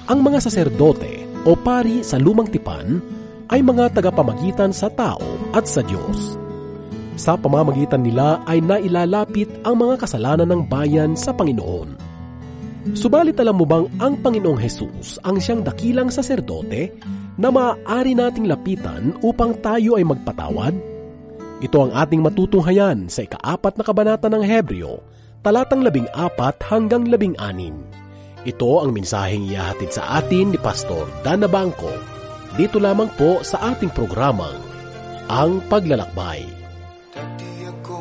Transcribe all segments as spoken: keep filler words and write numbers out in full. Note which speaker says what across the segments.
Speaker 1: Ang mga saserdote o pari sa lumang tipan ay mga tagapamagitan sa tao at sa Diyos. Sa pamamagitan nila ay nailalapit ang mga kasalanan ng bayan sa Panginoon. Subalit alam mo bang ang Panginoong Hesus ang siyang dakilang saserdote na maaari nating lapitan upang tayo ay magpatawad? Ito ang ating matutunghayan sa ikaapat na kabanata ng Hebreo, talatang labing apat hanggang labing anim. Ito ang mensaheng ihahatid sa atin ni Pastor Dan Nabangco, dito lamang po sa ating programang Ang Paglalakbay.
Speaker 2: Dati ako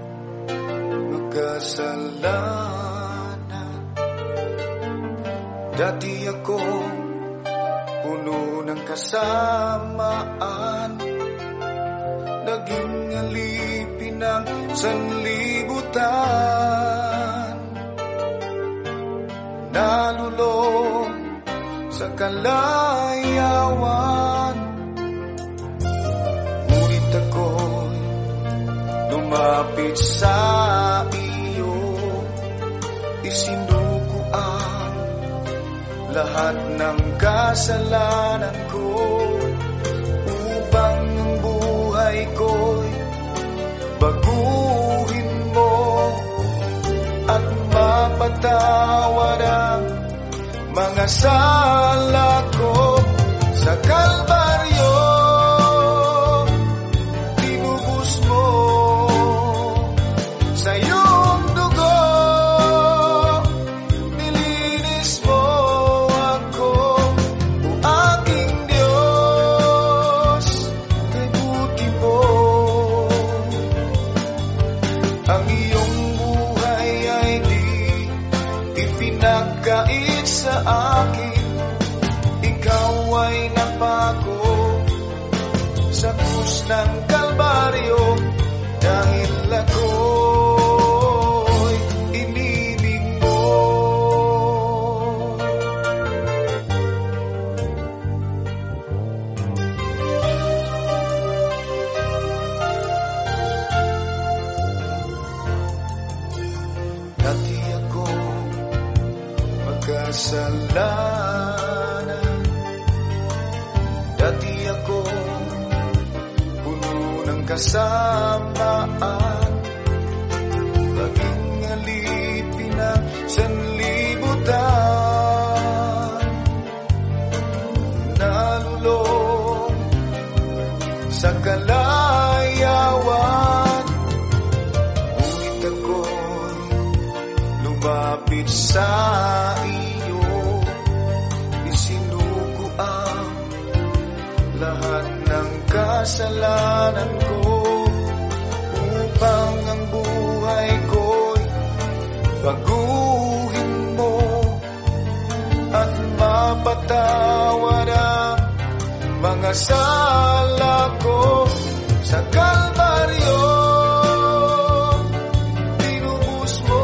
Speaker 2: magkasalanan, dati ako puno ng kasamaan, naging alipin ng sanlibutan, nalulong sa kalayawan. Ngunit ako'y lumapit sa iyo, isinuko ang lahat ng kasalanan ko, upang ang buhay ko'y baguhin mo at mapatawad ang mga sala ko. Sa Kalbaryo tinubos mo, sa iyong dugo nilinis mo ako. O aking Diyos, kay buti mo, ang iyong buhay ay di ipinagkait sa akin. Ikaw ay napako sa krus ng Kalbaryo, dahil ako'y inibig mo. Dati ako magkasalanan, dati ako puno ng kasamaan, naging alipin ng sanlibutan, nalulong sa kalayawan. Ngunit ako'y lumapit sa iyo, isinuko ang lahat ng kasalanan ko, upang ang buhay ko'y baguhin mo at mapatawad ang mga sala ko. Sa Kalbaryo tinubos mo,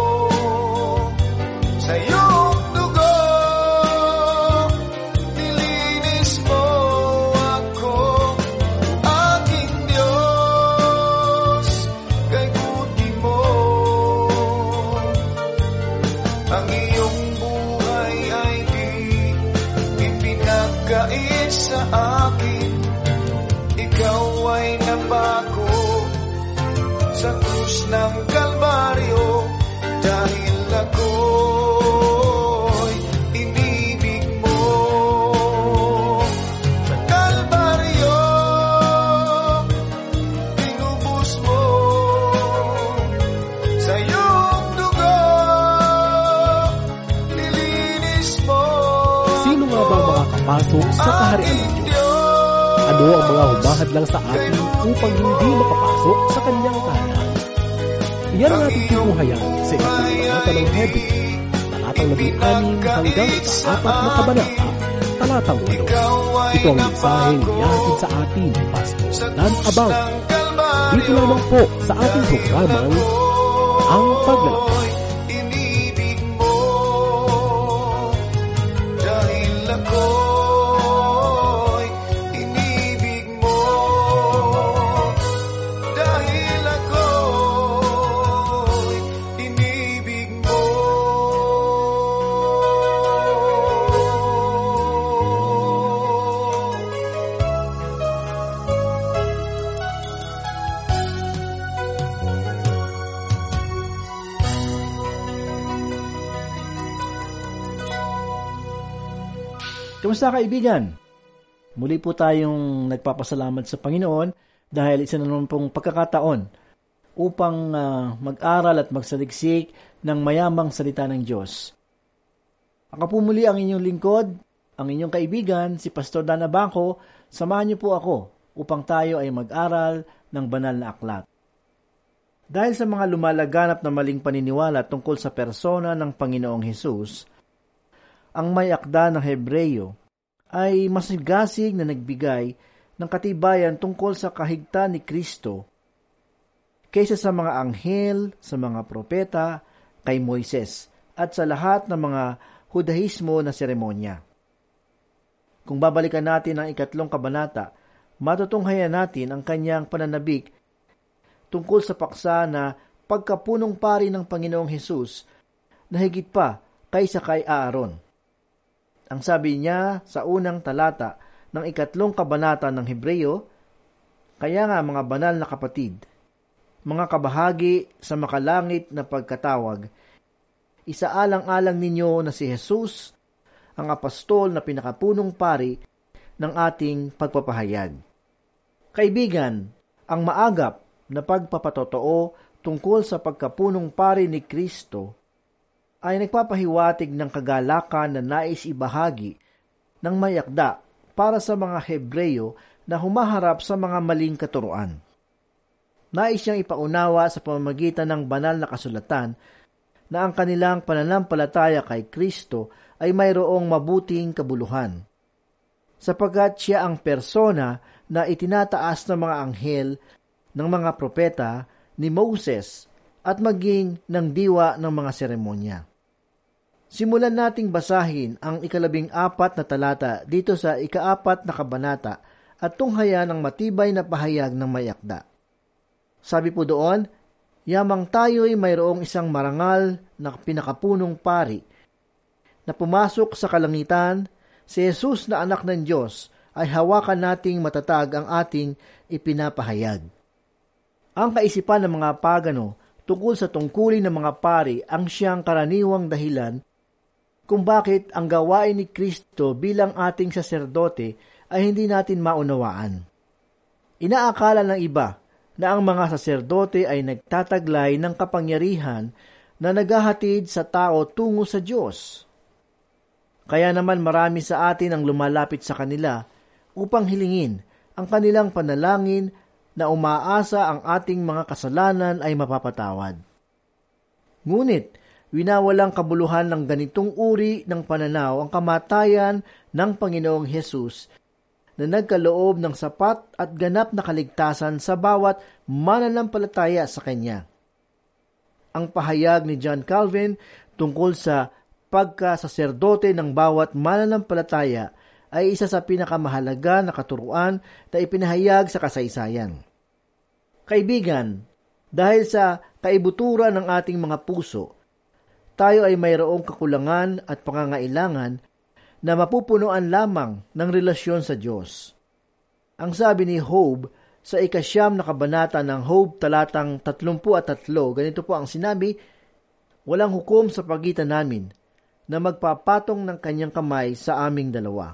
Speaker 2: sa iyong dugo nilinis mo ako. Aking Diyos, kay buti mo, ang iyong buhay ay di ipinagkait sa akin. Ikaw ay napako sa krus ng Kalbaryo, dahil ako'y inibig mo. Sa Kalbaryo tinubos mo, sa iyong dugo nilinis mo.
Speaker 1: Sino nga ba ang makakapasok sa kaharian ng Diyos? Ano ang mga humahadlang sa atin upang hindi makapasok sa kanyang tahanan? Yan ang ating tunghayan sa ikatlong kabanata ng Hebreo, talatang labing anim hanggang sa apat na kabanata, talatang walo. Ito ang mensaheng ihahatid sa atin ni Pastor Dan Nabangco, dito lamang po sa ating programang Ang Paglalakbay.
Speaker 2: Inibig mo, dahil ako'y inibig mo, dahil ako'y inibig mo.
Speaker 3: Kumusta kaibigan? Muli po tayong nagpapasalamat sa Panginoon dahil isa na naman pong pagkakataon upang uh, mag-aral at magsaliksik ng mayamang salita ng Diyos. Ako po muli ang inyong lingkod, ang inyong kaibigan, si Pastor Dan Abangco. Samahan niyo po ako upang tayo ay mag-aral ng banal na aklat. Dahil sa mga lumalaganap na maling paniniwala tungkol sa persona ng Panginoong Hesus, ang may akda ng Hebreyo ay masigasig na nagbigay ng katibayan tungkol sa kahigtan ni Kristo kaysa sa mga anghel, sa mga propeta, kay Moises, at sa lahat ng mga Hudahismo na seremonya. Kung babalikan natin ang ikatlong kabanata, matutunghayan natin ang kanyang pananabik tungkol sa paksa na pagkapunong pari ng Panginoong Hesus na higit pa kaysa kay Aaron. Ang sabi niya sa unang talata ng ikatlong kabanata ng Hebreyo, kaya nga mga banal na kapatid, mga kabahagi sa makalangit na pagkatawag, isaalang-alang ninyo na si Jesus, ang apostol na pinakapunong pari ng ating pagpapahayag. Kaibigan, ang maagap na pagpapatotoo tungkol sa pagkapunong pari ni Kristo ay nagpapahiwatig ng kagalakan na nais ibahagi ng may akda para sa mga Hebreyo na humaharap sa mga maling katuruan. Nais niyang ipaunawa sa pamamagitan ng banal na kasulatan na ang kanilang pananampalataya kay Kristo ay mayroong mabuting kabuluhan, sapagkat siya ang persona na itinataas ng mga anghel, ng mga propeta, ni Moses, at maging ng diwa ng mga seremonya. Simulan nating basahin ang ikalabing apat na talata dito sa ikaapat na kabanata at tunghayan ang matibay na pahayag ng may akda. Sabi po doon, yamang tayo'y mayroong isang marangal na pinakapunong pari na pumasok sa kalangitan, si Jesus na anak ng Diyos ay hawakan nating matatag ang ating ipinapahayag. Ang kaisipan ng mga pagano tungkol sa tungkulin ng mga pari ang siyang karaniwang dahilan kung bakit ang gawain ni Kristo bilang ating saserdote ay hindi natin maunawaan. Inaakala ng iba na ang mga saserdote ay nagtataglay ng kapangyarihan na naghahatid sa tao tungo sa Diyos. Kaya naman marami sa atin ang lumalapit sa kanila upang hilingin ang kanilang panalangin na umaasa ang ating mga kasalanan ay mapapatawad. Ngunit, winawalang kabuluhan ng ganitong uri ng pananaw ang kamatayan ng Panginoong Hesus na nagkaloob ng sapat at ganap na kaligtasan sa bawat mananampalataya sa Kanya. Ang pahayag ni John Calvin tungkol sa pagkasaserdote ng bawat mananampalataya ay isa sa pinakamahalaga na katuruan na ipinahayag sa kasaysayan. Kaibigan, dahil sa kaibuturan ng ating mga puso, tayo ay mayroong kakulangan at pangangailangan na mapupunuan lamang ng relasyon sa Diyos. Ang sabi ni Job sa ikasyam na kabanata ng Job talatang tatlumpu at tatlo, ganito po ang sinabi, walang hukom sa pagitan namin na magpapatong ng kanyang kamay sa aming dalawa.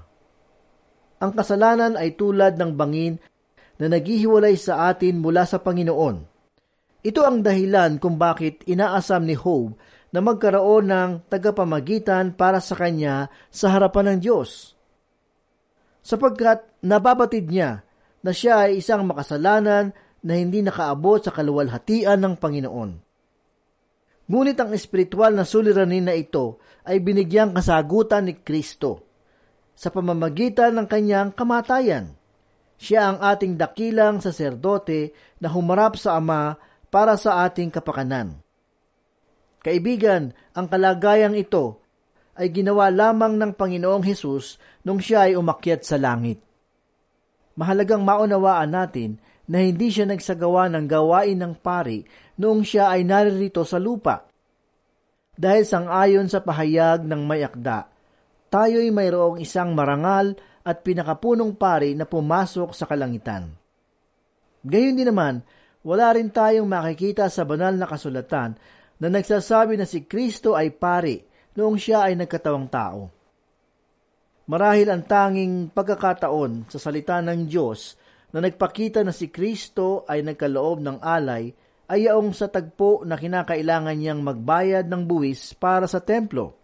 Speaker 3: Ang kasalanan ay tulad ng bangin na naghihiwalay sa atin mula sa Panginoon. Ito ang dahilan kung bakit inaasam ni Job na magkaroon ng tagapamagitan para sa kanya sa harapan ng Diyos. Sapagkat nababatid niya na siya ay isang makasalanan na hindi nakaabot sa kaluwalhatian ng Panginoon. Ngunit ang espiritual na suliranin na ito ay binigyang kasagutan ni Kristo sa pamamagitan ng kanyang kamatayan. Siya ang ating dakilang saserdote na humarap sa Ama para sa ating kapakanan. Kaibigan, ang kalagayang ito ay ginawa lamang ng Panginoong Hesus nung siya ay umakyat sa langit. Mahalagang maunawaan natin na hindi siya nagsagawa ng gawain ng pari noong siya ay naririto sa lupa. Dahil sang-ayon sa pahayag ng may akda, tayo'y mayroong isang marangal at pinakapunong pari na pumasok sa kalangitan. Gayon din naman, wala rin tayong makikita sa banal na kasulatan na nagsasabi na si Kristo ay pari noong siya ay nagkatawang tao. Marahil ang tanging pagkakataon sa salita ng Diyos na nagpakita na si Kristo ay nagkaloob ng alay ay yaong sa tagpo na kinakailangan niyang magbayad ng buwis para sa templo.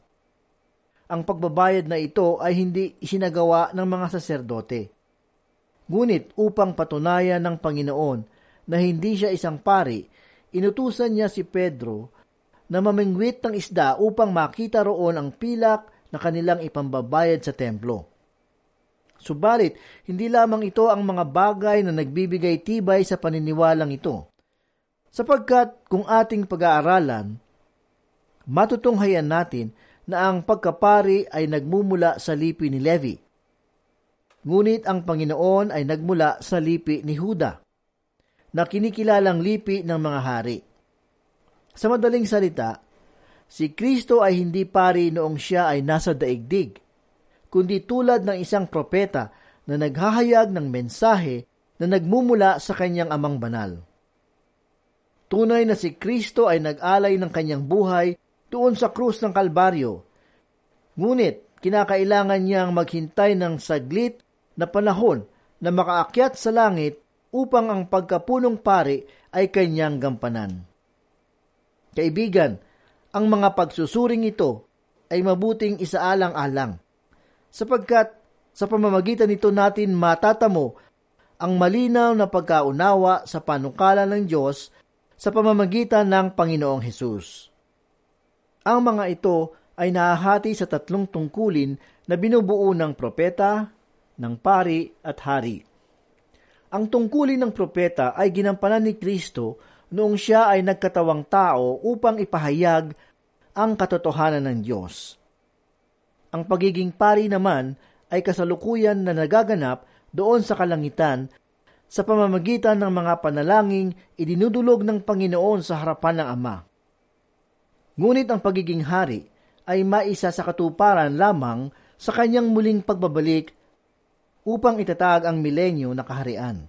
Speaker 3: Ang pagbabayad na ito ay hindi isinagawa ng mga saserdote. Ngunit upang patunayan ng Panginoon na hindi siya isang pari, inutusan niya si Pedro na mamingwit ng isda upang makita roon ang pilak na kanilang ipambabayad sa templo. Subalit, hindi lamang ito ang mga bagay na nagbibigay tibay sa paniniwalang ito. Sapagkat kung ating pag-aaralan, matutunghayan natin na ang pagkapari ay nagmumula sa lipi ni Levi. Ngunit ang Panginoon ay nagmula sa lipi ni Huda, na kinikilalang lipi ng mga hari. Sa madaling salita, si Kristo ay hindi pari noong siya ay nasa daigdig, kundi tulad ng isang propeta na naghahayag ng mensahe na nagmumula sa kanyang amang banal. Tunay na si Kristo ay nag-alay ng kanyang buhay doon sa krus ng Kalbaryo. Ngunit, kinakailangan niyang maghintay ng saglit na panahon na makaakyat sa langit upang ang pagkapunong pari ay kanyang gampanan. Kaibigan, ang mga pagsusuring ito ay mabuting isaalang-alang, sapagkat sa pamamagitan nito natin matatamo ang malinaw na pagkaunawa sa panukala ng Diyos sa pamamagitan ng Panginoong Hesus. Ang mga ito ay nahahati sa tatlong tungkulin na binubuo ng propeta, ng pari at hari. Ang tungkulin ng propeta ay ginampanan ni Kristo noong siya ay nagkatawang tao upang ipahayag ang katotohanan ng Diyos. Ang pagiging pari naman ay kasalukuyan na nagaganap doon sa kalangitan sa pamamagitan ng mga panalangin idinudulog ng Panginoon sa harapan ng Ama. Ngunit ang pagiging hari ay maisa sa katuparan lamang sa kanyang muling pagbabalik upang itatag ang milenyo na kaharian.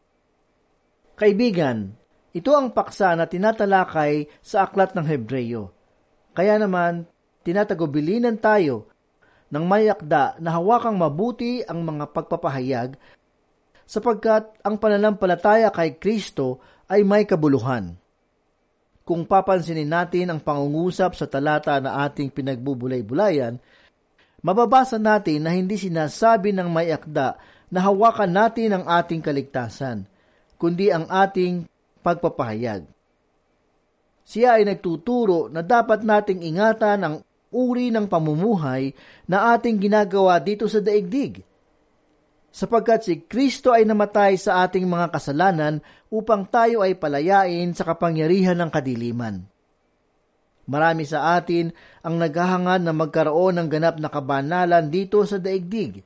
Speaker 3: Kaibigan, ito ang paksa na tinatalakay sa aklat ng Hebreyo. Kaya naman, tinatagubilinan tayo ng may akda na hawakang mabuti ang mga pagpapahayag sapagkat ang pananampalataya kay Kristo ay may kabuluhan. Kung papansinin natin ang pangungusap sa talata na ating pinagbubulay-bulayan, mababasa natin na hindi sinasabi ng may akda na hawakan natin ang ating kaligtasan, kundi ang ating pagpapahayag. Siya ay nagtuturo na dapat nating ingatan ang uri ng pamumuhay na ating ginagawa dito sa daigdig, sapagkat si Kristo ay namatay sa ating mga kasalanan upang tayo ay palayain sa kapangyarihan ng kadiliman. Marami sa atin ang naghahangad na magkaroon ng ganap na kabanalan dito sa daigdig.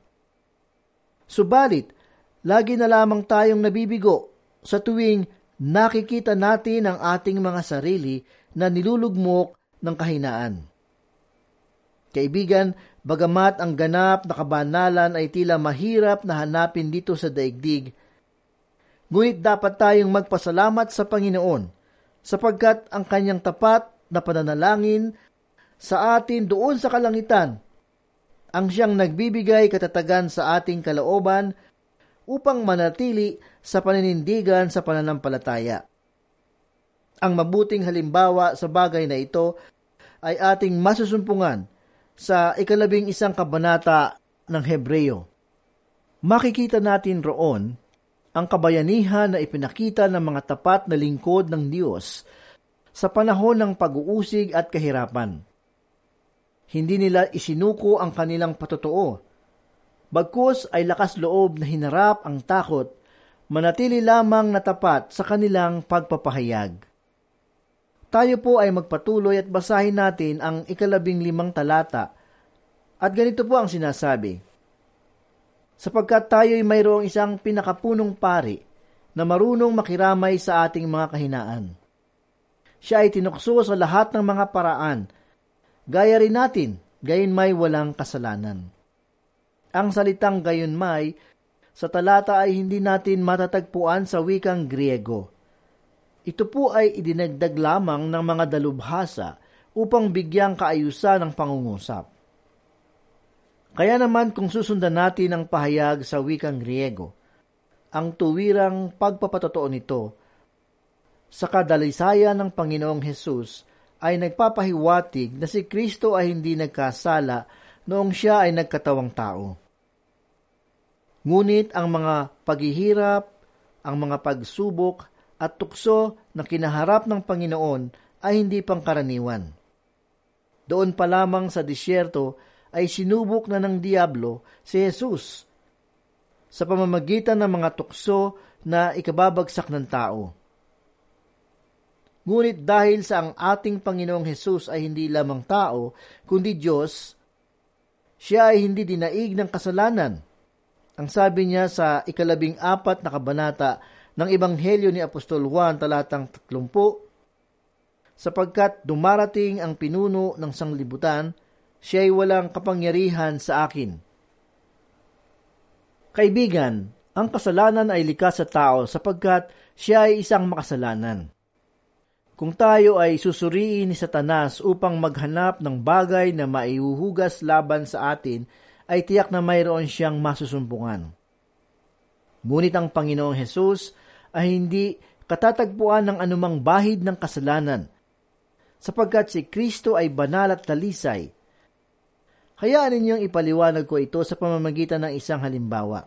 Speaker 3: Subalit, lagi na lamang tayong nabibigo sa tuwing nakikita natin ang ating mga sarili na nilulugmok ng kahinaan. Kaibigan, bagamat ang ganap na kabanalan ay tila mahirap na hanapin dito sa daigdig, ngunit dapat tayong magpasalamat sa Panginoon sapagkat ang kanyang tapat na pananalangin sa atin doon sa kalangitan ang siyang nagbibigay katatagan sa ating kalooban upang manatili sa paninindigan sa pananampalataya. Ang mabuting halimbawa sa bagay na ito ay ating masusumpungan sa ikalabing isang kabanata ng Hebreyo. Makikita natin roon ang kabayanihan na ipinakita ng mga tapat na lingkod ng Diyos sa panahon ng pag-uusig at kahirapan. Hindi nila isinuko ang kanilang patotoo. Bagkus ay lakas loob na hinarap ang takot, manatili lamang na tapat sa kanilang pagpapahayag. Tayo po ay magpatuloy at basahin natin ang ikalabing limang talata. At ganito po ang sinasabi, sapagkat tayo'y mayroong isang pinakapunong pari na marunong makiramay sa ating mga kahinaan. Siya ay tinukso sa lahat ng mga paraan, gaya rin natin, gayon may walang kasalanan. Ang salitang gayon may sa talata ay hindi natin matatagpuan sa wikang Griego. Ito po ay idinagdag lamang ng mga dalubhasa upang bigyang kaayusan ng pangungusap. Kaya naman kung susundan natin ang pahayag sa wikang Griego, ang tuwirang pagpapatotoo nito sa kadalisayan ng Panginoong Hesus ay nagpapahiwatig na si Kristo ay hindi nagkasala noong siya ay nagkatawang tao. Ngunit ang mga paghihirap, ang mga pagsubok at tukso na kinaharap ng Panginoon ay hindi pangkaraniwan. Doon pa lamang sa disyerto ay sinubok na ng Diablo si Jesus sa pamamagitan ng mga tukso na ikababagsak ng tao. Ngunit dahil sa ang ating Panginoong Hesus ay hindi lamang tao, kundi Diyos, siya ay hindi dinaig ng kasalanan. Ang sabi niya sa ikalabing apat na kabanata ng Ebanghelyo ni Apostol Juan talatang tatlumpu, sapagkat dumarating ang pinuno ng sanglibutan, siya ay walang kapangyarihan sa akin. Kaibigan, ang kasalanan ay likas sa tao sapagkat siya ay isang makasalanan. Kung tayo ay susuriin ni Satanas upang maghanap ng bagay na maihuhugas laban sa atin, ay tiyak na mayroon siyang masusumpungan. Ngunit ang Panginoong Hesus ay hindi katatagpuan ng anumang bahid ng kasalanan, sapagkat si Kristo ay banal at talisay. Hayaan ninyong ipaliwanag ko ito sa pamamagitan ng isang halimbawa.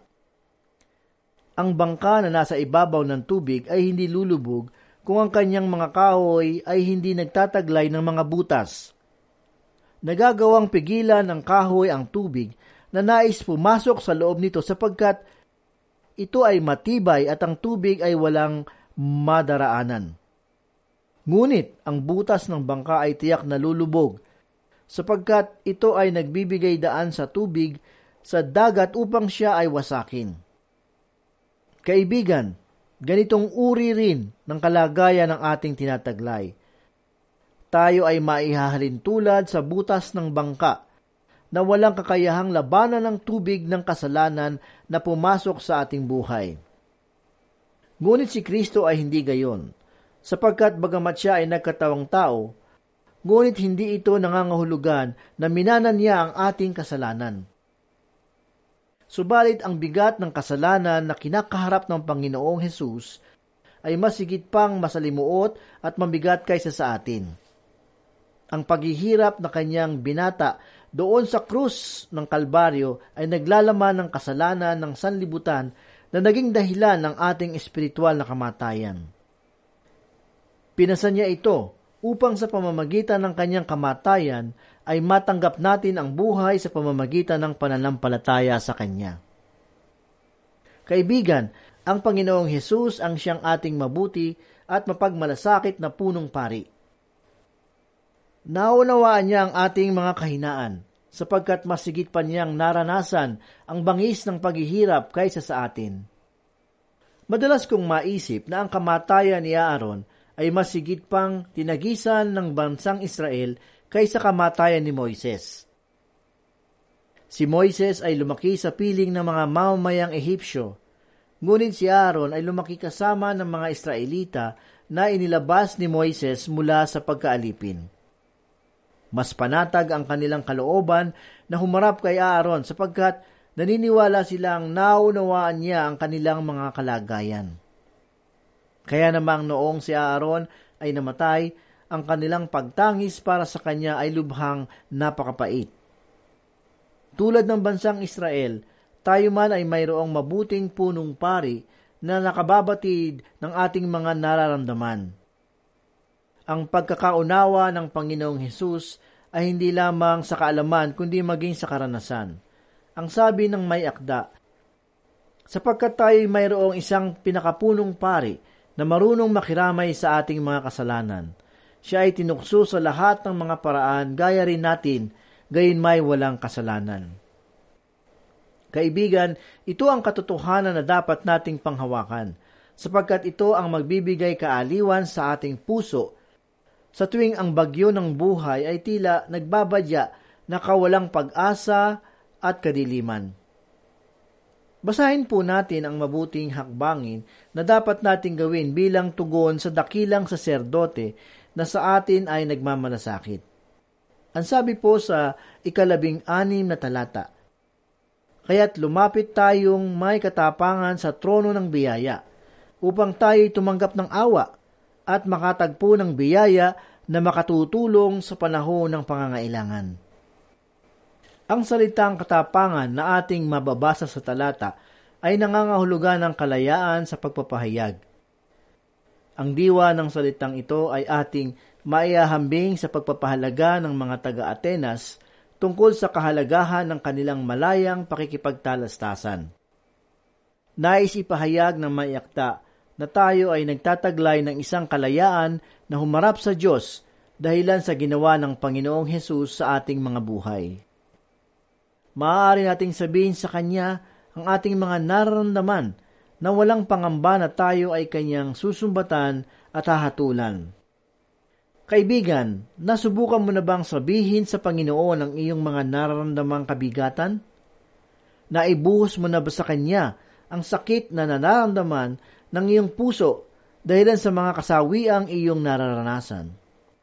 Speaker 3: Ang bangka na nasa ibabaw ng tubig ay hindi lulubog kung ang kanyang mga kahoy ay hindi nagtataglay ng mga butas. Nagagawang pigilan ng kahoy ang tubig na nais pumasok sa loob nito sapagkat ito ay matibay at ang tubig ay walang madaraanan. Ngunit ang butas ng bangka ay tiyak na lulubog sapagkat ito ay nagbibigay daan sa tubig sa dagat upang siya ay wasakin. Kaibigan, ganitong uri rin ng kalagayan ng ating tinataglay. Tayo ay maihahalin tulad sa butas ng bangka na walang kakayahang labanan ng tubig ng kasalanan na pumasok sa ating buhay. Ngunit si Kristo ay hindi gayon, sapagkat bagamat siya ay nagkatawang tao, ngunit hindi ito nangangahulugan na minanan niya ang ating kasalanan. Subalit ang bigat ng kasalanan na kinakaharap ng Panginoong Hesus ay mas higit pang masalimuot at mabigat kaysa sa atin. Ang paghihirap na kanyang binata doon sa krus ng Kalbaryo ay naglalaman ng kasalanan ng sanlibutan na naging dahilan ng ating espiritual na kamatayan. Pinasa niya ito upang sa pamamagitan ng kanyang kamatayan ay matanggap natin ang buhay sa pamamagitan ng pananampalataya sa Kanya. Kaibigan, ang Panginoong Hesus ang siyang ating mabuti at mapagmalasakit na punong pari. Naunawaan niya ang ating mga kahinaan, sapagkat mas higit pa niyang naranasan ang bangis ng paghihirap kaysa sa atin. Madalas kong maisip na ang kamatayan ni Aaron ay mas higit pang tinagisan ng bansang Israel kaysa kamatayan ni Moises. Si Moises ay lumaki sa piling ng mga mamamayang Ehipsyo, ngunit si Aaron ay lumaki kasama ng mga Israelita na inilabas ni Moises mula sa pagkaalipin. Mas panatag ang kanilang kalooban na humarap kay Aaron sapagkat naniniwala silang naunawaan niya ang kanilang mga kalagayan. Kaya namang noong si Aaron ay namatay, ang kanilang pagtangis para sa kanya ay lubhang napakapait. Tulad ng bansang Israel, tayo man ay mayroong mabuting punong pari na nakababatid ng ating mga nararamdaman. Ang pagkakaunawa ng Panginoong Hesus ay hindi lamang sa kaalaman kundi maging sa karanasan. Ang sabi ng may akda, sapagkat tayo ay mayroong isang pinakapunong pari na marunong makiramay sa ating mga kasalanan. Siya ay tinukso sa lahat ng mga paraan gaya rin natin, gayon may walang kasalanan. Kaibigan, ito ang katotohanan na dapat nating panghawakan, sapagkat ito ang magbibigay kaaliwan sa ating puso sa tuwing ang bagyo ng buhay ay tila nagbabadya na kawalang pag-asa at kadiliman. Basahin po natin ang mabuting hakbangin na dapat nating gawin bilang tugon sa dakilang saserdote na sa atin ay nagmamalasakit. Ang sabi po sa ikalabing anim na talata, Kaya't lumapit tayong may katapangan sa trono ng biyaya, upang tayo'y tumanggap ng awa at makatagpo ng biyaya na makatutulong sa panahon ng pangangailangan. Ang salitang katapangan na ating mababasa sa talata ay nangangahulugan ng kalayaan sa pagpapahayag. Ang diwa ng salitang ito ay ating maiahambing sa pagpapahalaga ng mga taga-Atenas tungkol sa kahalagahan ng kanilang malayang pakikipagtalastasan. Nais ipahayag ng may akda na tayo ay nagtataglay ng isang kalayaan na humarap sa Diyos dahilan sa ginawa ng Panginoong Hesus sa ating mga buhay. Maaari nating sabihin sa Kanya ang ating mga nararamdaman na walang pangamba na tayo ay Kanyang susumbatan at hahatulan. Kaibigan, nasubukan mo na bang sabihin sa Panginoon ang iyong mga nararamdamang kabigatan? Naibuhos mo na ba sa Kanya ang sakit na nararamdaman ng iyong puso dahilan sa mga kasawiang iyong nararanasan?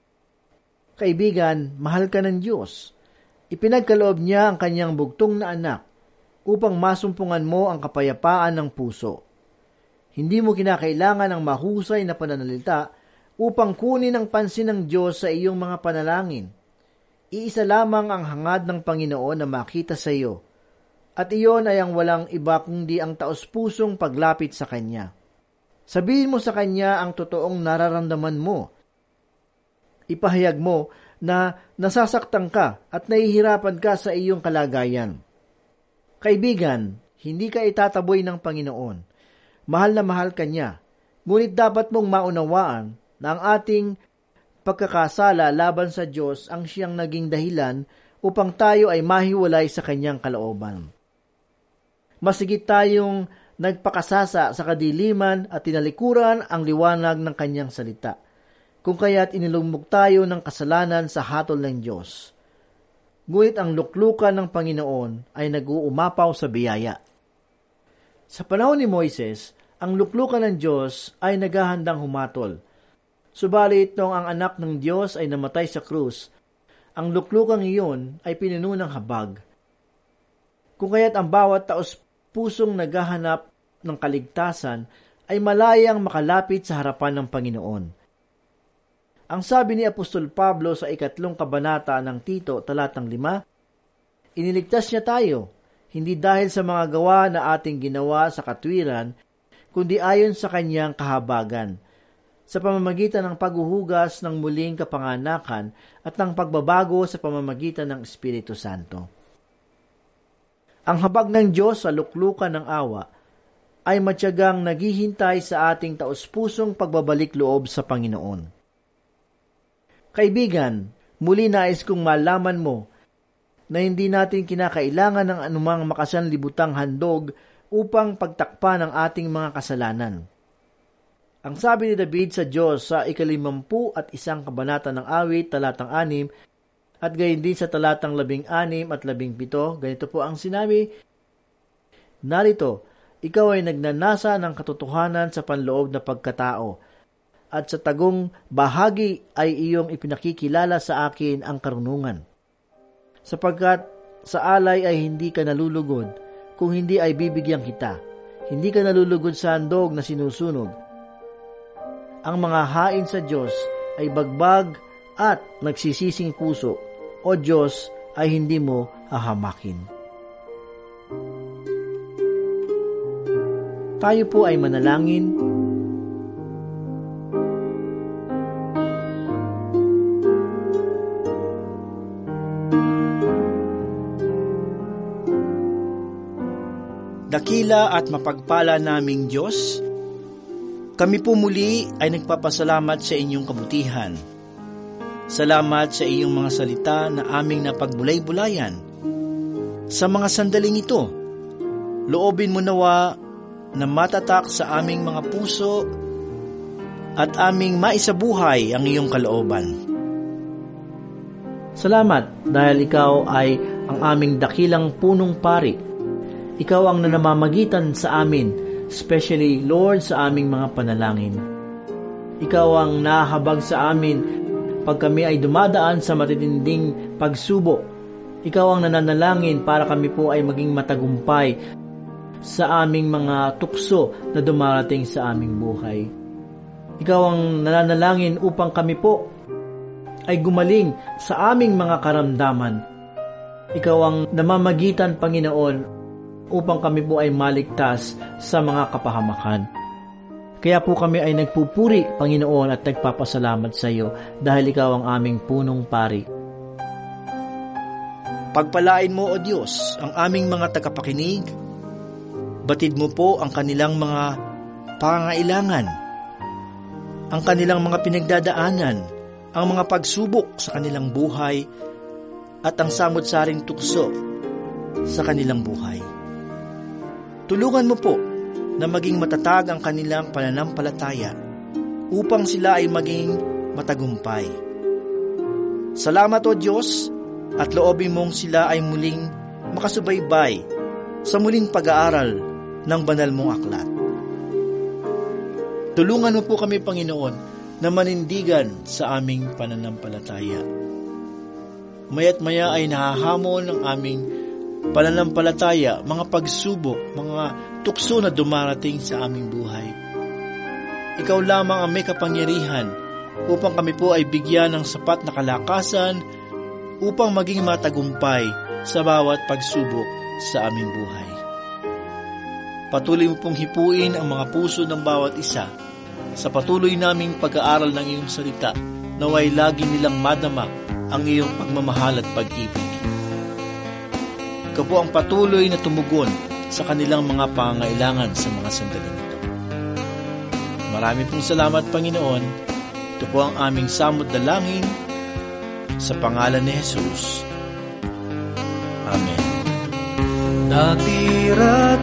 Speaker 3: Kaibigan, mahal ka ng Diyos. Ipinagkaloob niya ang Kanyang bugtong na anak upang masumpungan mo ang kapayapaan ng puso. Hindi mo kinakailangan ng mahusay na pananalita upang kunin ang pansin ng Diyos sa iyong mga panalangin. Iisa lamang ang hangad ng Panginoon na makita sa iyo, at iyon ay ang walang iba kundi ang taos-pusong paglapit sa Kanya. Sabihin mo sa Kanya ang totoong nararamdaman mo. Ipahayag mo na nasasaktan ka at nahihirapan ka sa iyong kalagayan. Kaibigan, hindi ka itataboy ng Panginoon. Mahal na mahal ka niya. Ngunit dapat mong maunawaan na ang ating pagkakasala laban sa Diyos ang siyang naging dahilan upang tayo ay mahiwalay sa Kanyang kalooban. Masigit tayong nagpakasasa sa kadiliman at tinalikuran ang liwanag ng Kanyang salita, kung kaya't inilugmok tayo ng kasalanan sa hatol ng Diyos. Ngunit ang luklukan ng Panginoon ay nag-uumapaw sa biyaya. Sa panahon ni Moises, ang luklukan ng Diyos ay naghahandang humatol. Subalit noong ang anak ng Diyos ay namatay sa krus, ang luklukang iyon ay pinuno ng habag. Kung kaya't ang bawat taos pusong naghahanap ng kaligtasan ay malayang makalapit sa harapan ng Panginoon. Ang sabi ni Apostol Pablo sa ikatlong kabanata ng Tito, talatang lima, iniligtas niya tayo, hindi dahil sa mga gawa na ating ginawa sa katwiran, kundi ayon sa Kanyang kahabagan, sa pamamagitan ng paghuhugas ng muling kapanganakan at ng pagbabago sa pamamagitan ng Espiritu Santo. Ang habag ng Diyos sa luklukan ng awa ay matyagang naghihintay sa ating taos-pusong pagbabalik loob sa Panginoon. Kaibigan, muli nais kong malaman mo na hindi natin kinakailangan ng anumang makasanlibutang handog upang pagtakpan ang ating mga kasalanan. Ang sabi ni David sa Diyos sa ikalimampu at isang kabanata ng awit, talatang anim, at gayon din sa talatang labing anim at labing pito, ganito po ang sinabi, narito, ikaw ay nagnanasa ng katotohanan sa panloob na pagkatao, at sa tagong bahagi ay iyong ipinakikilala sa akin ang karunungan. Sapagkat sa alay ay hindi ka nalulugod, kung hindi ay bibigyan kita. Hindi ka nalulugod sa handog na sinusunog. Ang mga hain sa Diyos ay bagbag at nagsisising puso, o Diyos ay hindi mo hahamakin. Tayo po ay manalangin. Dakila at mapagpala naming Diyos, kami po muli ay nagpapasalamat sa inyong kabutihan. Salamat sa iyong mga salita na aming napagbulay-bulayan. Sa mga sandaling ito, loobin mo nawa na matatak sa aming mga puso at aming maisabuhay ang iyong kalooban. Salamat dahil ikaw ay ang aming dakilang punong pari. Ikaw ang nanamamagitan sa amin, especially, Lord, sa aming mga panalangin. Ikaw ang nahahabag sa amin pag kami ay dumadaan sa matitinding pagsubok Ikaw ang nananalangin para kami po ay maging matagumpay sa aming mga tukso na dumarating sa aming buhay. Ikaw ang nananalangin upang kami po ay gumaling sa aming mga karamdaman. Ikaw ang namamagitan, Panginoon, upang kami po ay maligtas sa mga kapahamakan. Kaya po kami ay nagpupuri, Panginoon, at nagpapasalamat sa iyo dahil ikaw ang aming punong pari.
Speaker 4: Pagpalain mo, O Diyos, ang aming mga tagapakinig. Batid mo po ang kanilang mga pangangailangan, ang kanilang mga pinagdadaanan, ang mga pagsubok sa kanilang buhay, at ang samot-saring tukso sa kanilang buhay. Tulungan mo po na maging matatag ang kanilang pananampalataya upang sila ay maging matagumpay. Salamat, O Diyos, at loobin mong sila ay muling makasubaybay sa muling pag-aaral ng banal mong aklat. Tulungan mo po kami, Panginoon, na manindigan sa aming pananampalataya. Maya't maya ay nahahamon ng aming pananampalataya, mga pagsubok, mga tukso na dumarating sa aming buhay. Ikaw lamang ang may kapangyarihan upang kami po ay bigyan ng sapat na kalakasan upang maging matagumpay sa bawat pagsubok sa aming buhay. Patuloy mo pong hipuin ang mga puso ng bawat isa sa patuloy naming pag-aaral ng iyong salita, naway lagi nilang madama ang iyong pagmamahal at pag-ibig. Ikaw po ang patuloy na tumugon sa kanilang mga pangangailangan sa mga sandaling ito. Marami pong salamat, Panginoon. Ito po ang aming samot dalangin sa pangalan ni Jesus. Amen.
Speaker 2: Natira